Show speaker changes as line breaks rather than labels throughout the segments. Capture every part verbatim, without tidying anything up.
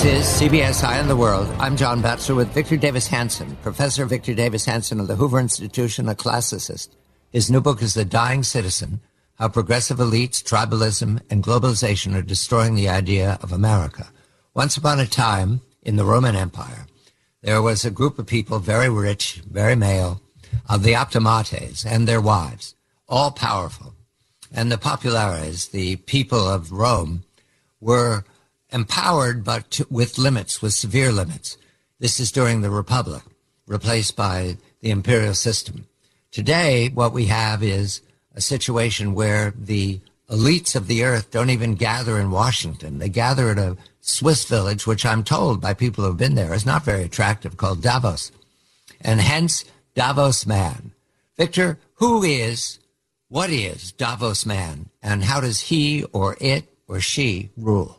This is C B S Eye on the World. I'm John Batchelor with Victor Davis Hanson, Professor Victor Davis Hanson of the Hoover Institution, a classicist. His new book is The Dying Citizen, How Progressive Elites, Tribalism, and Globalization Are Destroying the Idea of America. Once upon a time, in the Roman Empire, there was a group of people, very rich, very male, of the optimates and their wives, all powerful. And the populares, the people of Rome, were empowered, but to, with limits, with severe limits. This is during the Republic, replaced by the imperial system. Today, what we have is a situation where the elites of the earth don't even gather in Washington. They gather at a Swiss village, which I'm told by people who have been there is not very attractive, called Davos. And hence, Davos Man. Victor, who is, what is Davos Man, and how does he or it or she rule?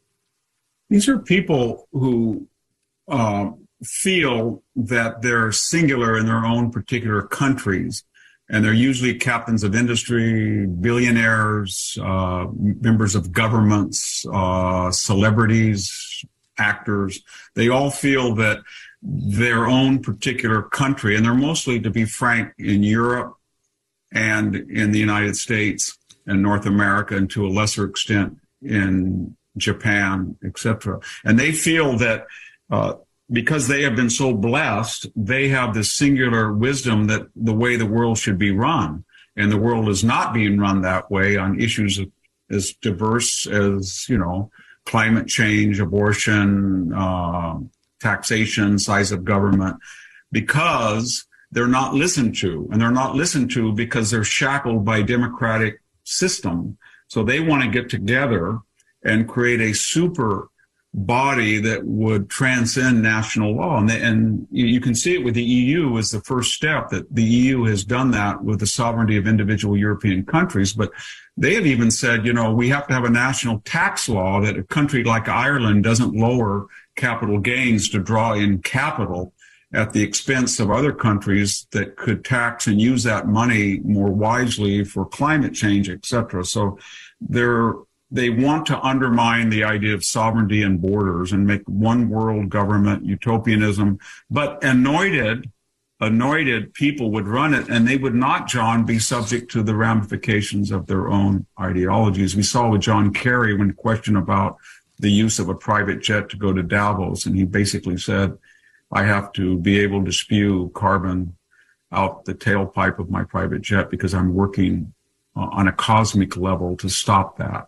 These are people who uh, feel that they're singular in their own particular countries, and they're usually captains of industry, billionaires, uh, members of governments, uh, celebrities, actors. They all feel that their own particular country, and they're mostly, to be frank, in Europe and in the United States and North America, and to a lesser extent in Japan, et cetera. And they feel that uh, because they have been so blessed, they have this singular wisdom that the way the world should be run. And the world is not being run that way on issues as diverse as, you know, climate change, abortion, uh, taxation, size of government, because they're not listened to. And they're not listened to because they're shackled by democratic system. So they want to get together and create a super body that would transcend national law. And, they, and you can see it with the E U as the first step, that the E U has done that with the sovereignty of individual European countries. But they have even said, you know, we have to have a national tax law that a country like Ireland doesn't lower capital gains to draw in capital at the expense of other countries that could tax and use that money more wisely for climate change, et cetera. So they're They want to undermine the idea of sovereignty and borders and make one world government, utopianism. But anointed, anointed people would run it, and they would not, John, be subject to the ramifications of their own ideologies. We saw with John Kerry when questioned about the use of a private jet to go to Davos, and he basically said, I have to be able to spew carbon out the tailpipe of my private jet because I'm working uh, on a cosmic level to stop that.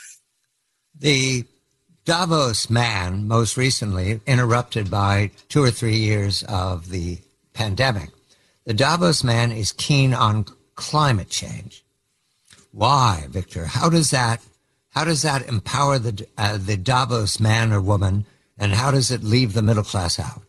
The Davos Man, most recently, interrupted by two or three years of the pandemic. The Davos Man is keen on climate change. Why, Victor? How does that, how does that empower the uh, the Davos man or woman, and how does it leave the middle class out?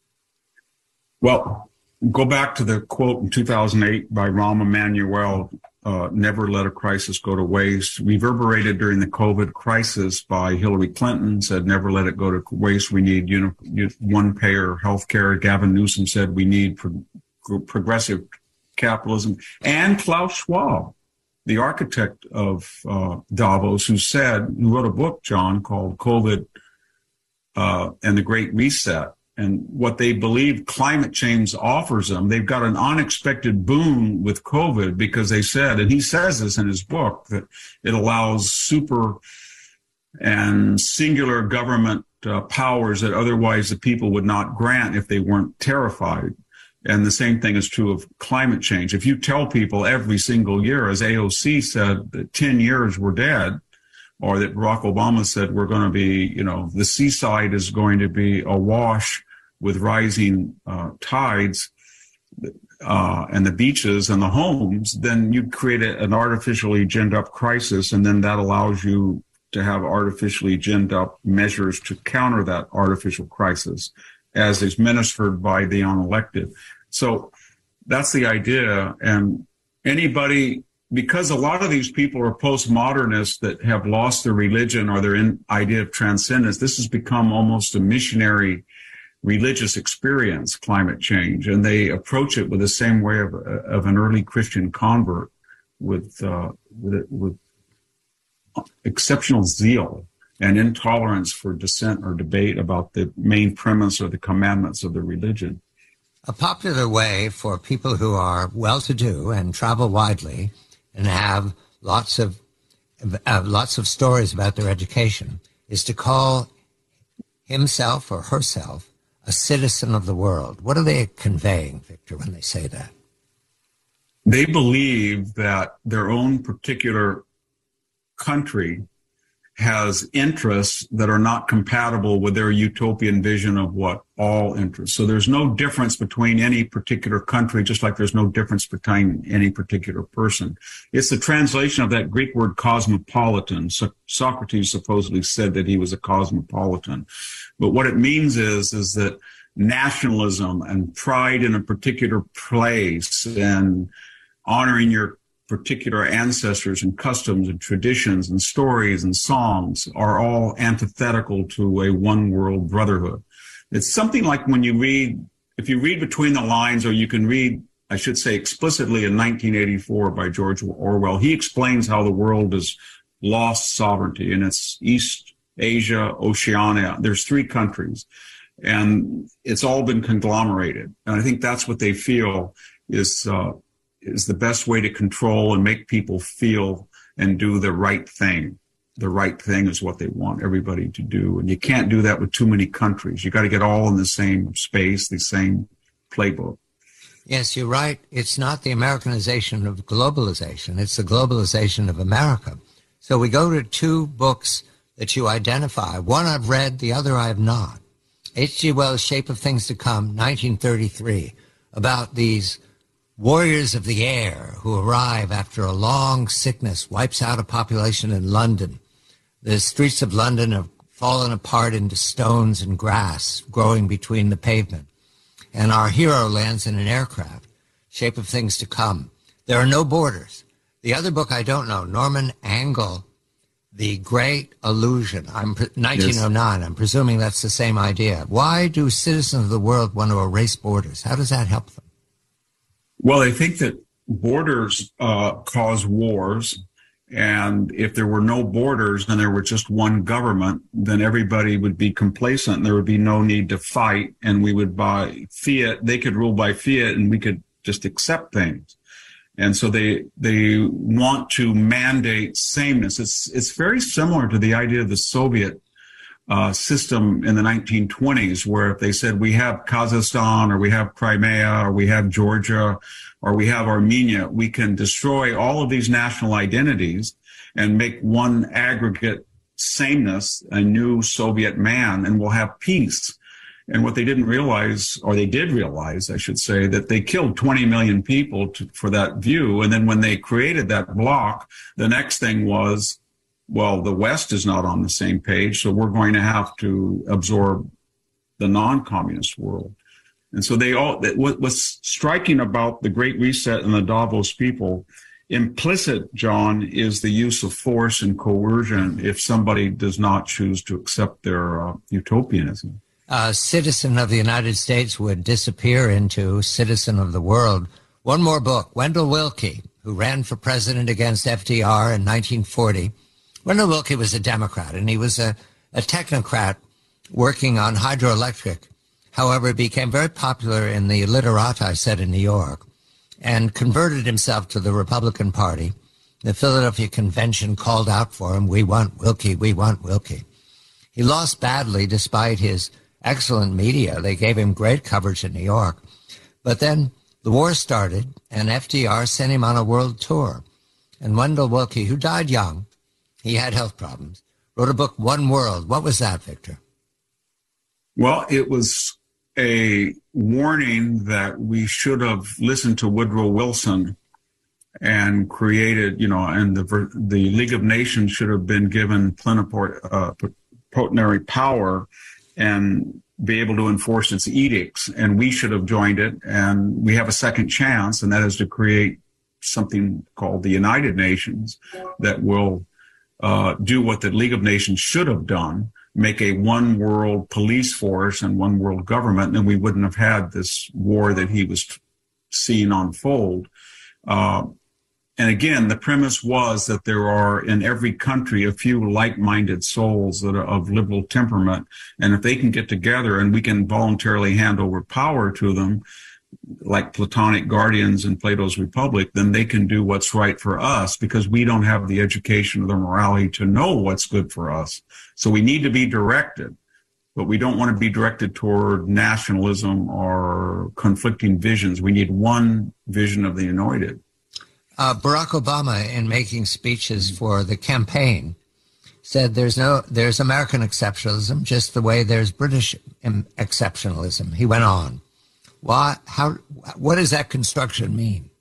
Well, go back to the quote in two thousand eight by Rahm Emanuel. Uh, never let a crisis go to waste. Reverberated during the COVID crisis by Hillary Clinton, said never let it go to waste. We need uni- one-payer health care. Gavin Newsom said we need pro- progressive capitalism. And Klaus Schwab, the architect of uh, Davos, who said, who wrote a book, John, called COVID uh, and the Great Reset, and what they believe climate change offers them. They've got an unexpected boon with COVID because they said, and he says this in his book, that it allows super and singular government uh, powers that otherwise the people would not grant if they weren't terrified. And the same thing is true of climate change. If you tell people every single year, as A O C said, that ten years we're dead, or that Barack Obama said we're going to be, you know, the seaside is going to be awash with rising uh, tides uh, and the beaches and the homes, then you create a, an artificially ginned up crisis, and then that allows you to have artificially ginned up measures to counter that artificial crisis, as is ministered by the unelected. So that's the idea. And anybody, because a lot of these people are postmodernists that have lost their religion or their in, idea of transcendence, this has become almost a missionary religious experience, climate change, and they approach it with the same way of, of an early Christian convert, with, uh, with with exceptional zeal and intolerance for dissent or debate about the main premise or the commandments of the religion.
A popular way for people who are well-to-do and travel widely and have lots of uh, lots of stories about their education is to call himself or herself a citizen of the world. What are they conveying, Victor, when they say that?
They believe that their own particular country has interests that are not compatible with their utopian vision of what all interests. So there's no difference between any particular country, just like there's no difference between any particular person. It's the translation of that Greek word cosmopolitan. So Socrates supposedly said that he was a cosmopolitan. But what it means is, is that nationalism and pride in a particular place and honoring your particular ancestors and customs and traditions and stories and songs are all antithetical to a one world brotherhood. It's something like when you read, if you read between the lines, or you can read, I should say explicitly, in nineteen eighty-four by George Orwell, he explains how the world has lost sovereignty, and it's East Asia, Oceania. There's three countries, and it's all been conglomerated. And I think that's what they feel is, uh, is the best way to control and make people feel and do the right thing. The right thing is what they want everybody to do. And you can't do that with too many countries. You got to get all in the same space, the same playbook.
Yes, you're right. It's not the Americanization of globalization. It's the globalization of America. So we go to two books that you identify. One I've read, the other I have not. H G Wells' Shape of Things to Come, nineteen thirty-three, about these warriors of the air who arrive after a long sickness wipes out a population in London. The streets of London have fallen apart into stones and grass growing between the pavement. And our hero lands in an aircraft, Shape of Things to Come. There are no borders. The other book I don't know, Norman Angell, The Great Illusion, I'm nineteen oh nine. Yes. I'm presuming that's the same idea. Why do citizens of the world want to erase borders? How does that help them?
Well, I think that borders uh, cause wars, and if there were no borders and there were just one government, then everybody would be complacent and there would be no need to fight, and we would buy fiat. They could rule by fiat and we could just accept things. And so they they want to mandate sameness. It's it's very similar to the idea of the Soviet Uh, system in the nineteen twenties, where if they said we have Kazakhstan or we have Crimea or we have Georgia or we have Armenia, we can destroy all of these national identities and make one aggregate sameness, a new Soviet man, and we'll have peace. And what they didn't realize, or they did realize, I should say, that they killed twenty million people to, for that view. And then when they created that bloc, the next thing was, well, the West is not on the same page, so we're going to have to absorb the non-communist world. And so they all, what was striking about the Great Reset and the Davos people, implicit, John, is the use of force and coercion if somebody does not choose to accept their uh, utopianism.
A citizen of the United States would disappear into citizen of the world. One more book, Wendell Willkie, who ran for president against F D R in nineteen forty. Wendell Willkie was a Democrat, and he was a, a technocrat working on hydroelectric. However, he became very popular in the literati set in New York and converted himself to the Republican Party. The Philadelphia Convention called out for him, "We want Willkie, we want Willkie." He lost badly despite his excellent media. They gave him great coverage in New York. But then the war started, and F D R sent him on a world tour. And Wendell Willkie, who died young, he had health problems, wrote a book, One World. What was that, Victor?
Well, it was a warning that we should have listened to Woodrow Wilson and created, you know, and the the League of Nations should have been given plenipotentiary power and be able to enforce its edicts. And we should have joined it. And we have a second chance, and that is to create something called the United Nations that will Uh, do what the League of Nations should have done, make a one world police force and one world government, and we wouldn't have had this war that he was seeing unfold. Uh, and again, the premise was that there are in every country a few like-minded souls that are of liberal temperament. And if they can get together and we can voluntarily hand over power to them, like Platonic guardians in Plato's Republic, then they can do what's right for us because we don't have the education or the morality to know what's good for us. So we need to be directed, but we don't want to be directed toward nationalism or conflicting visions. We need one vision of the anointed.
Uh, Barack Obama, in making speeches for the campaign, said there's no there's American exceptionalism just the way there's British exceptionalism. He went on. Why? How? What does that construction mean?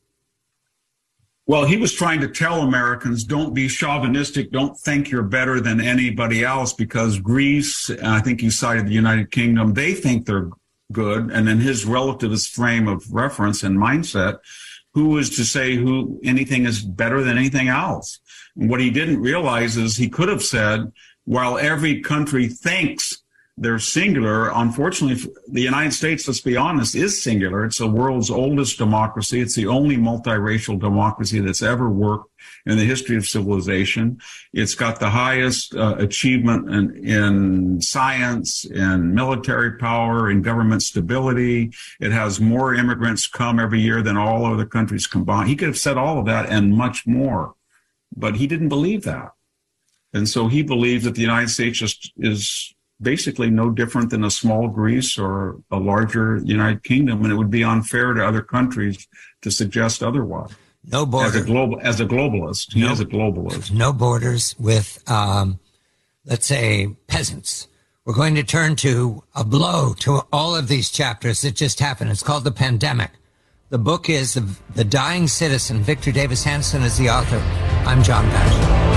Well, he was trying to tell Americans, don't be chauvinistic, don't think you're better than anybody else, because Greece, and I think you cited the United Kingdom, they think they're good. And in his relativist frame of reference and mindset, who is to say who anything is better than anything else? And what he didn't realize is he could have said, while every country thinks they're singular, unfortunately, the United States, let's be honest, is singular. It's the world's oldest democracy. It's the only multiracial democracy that's ever worked in the history of civilization. It's got the highest uh, achievement in, in science, in military power, in government stability. It has more immigrants come every year than all other countries combined. He could have said all of that and much more, but he didn't believe that. And so he believes that the United States just is basically no different than a small Greece or a larger United Kingdom, and it would be unfair to other countries to suggest otherwise.
No borders.
As a global, as a globalist, he
no,
is a globalist.
No borders with, um, let's say, peasants. We're going to turn to a blow to all of these chapters that just happened. It's called The Pandemic. The book is The, the Dying Citizen. Victor Davis Hanson is the author. I'm John Batchelor.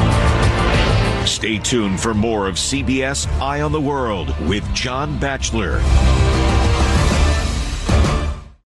Stay tuned for more of C B S Eye on the World with John Batchelor.